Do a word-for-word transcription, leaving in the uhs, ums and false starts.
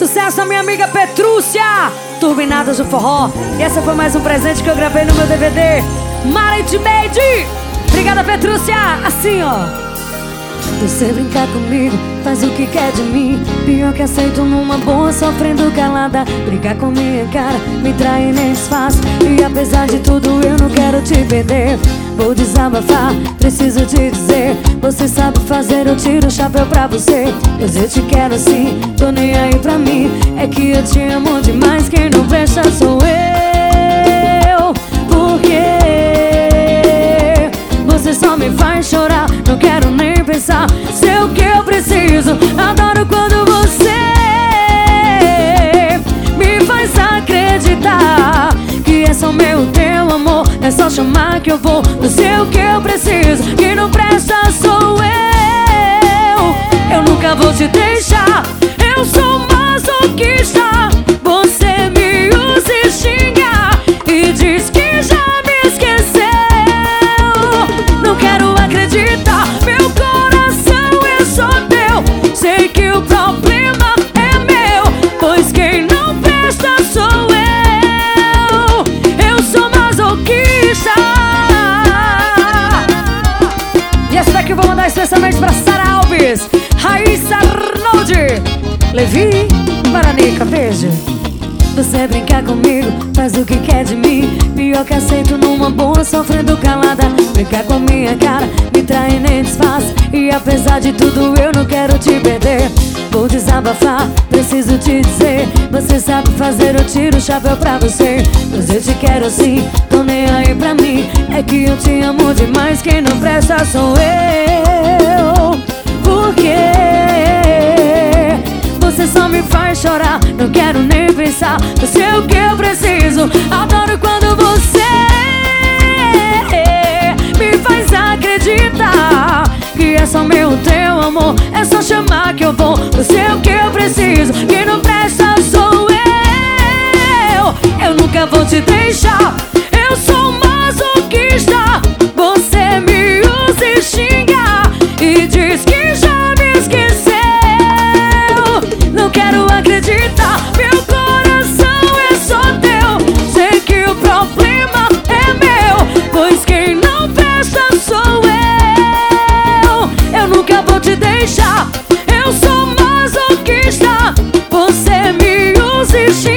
sucesso a minha amiga Petrúcia, Turbinadas do Forró. E essa foi mais um presente que eu gravei no meu D V D Married Made. Obrigada, Petrúcia. Assim, ó. Você brincar comigo, faz o que quer de mim. Pior que aceito numa boa, sofrendo calada. Brincar com minha cara, me trai e nem desfaz. E apesar de tudo eu não quero te perder. Vou desabafar, preciso te dizer. Você sabe fazer, eu tiro o chapéu pra você. Pois eu te quero assim, tô nem aí pra mim. É que eu te amo demais, quem não presta sou eu. Porque você só me faz chorar, não quero nem pensar. Sei o que eu preciso, adoro quando você me faz acreditar que é só meu, teu amor. É só chamar que eu vou. Não sei o que eu preciso, quem não presta sou eu. Eu nunca vou te deixar, eu sou masoquista. Você me usa e xinga e diz que já me esqueceu. Não quero acreditar, meu coração é só teu. Sei que o problema é meu, pois quem não presta sou eu. Eu sou masoquista. E essa daqui eu vou mandar especialmente pra Sara Alves, Raíssa Arnoldi, Levi, Maranica, beijo. Você brincar comigo, faz o que quer de mim. Pior que aceito numa boa, sofrendo calada. Brincar com a minha cara, me trai e nem desfaz. E apesar de tudo eu não quero te perder. Vou desabafar, preciso te dizer. Você sabe fazer, eu tiro o chapéu pra você. Pois eu te quero assim, tô nem aí pra mim. É que eu te amo demais, quem não presta sou eu. Porque você só me faz chorar, não quero nem pensar. Eu sei o que eu preciso, adoro quando você me faz acreditar que é só meu, teu amor. É só chamar que eu vou. Eu sei o que eu preciso, quem não presta sou eu. Eu nunca vou te deixar, eu sou masoquista. Você me usa e xinga e diz que já me esqueceu. Não quero acreditar, meu coração é só teu. Sei que o problema é meu, pois quem não presta sou eu. Eu nunca vou te deixar, eu sou masoquista. Você me usa e xinga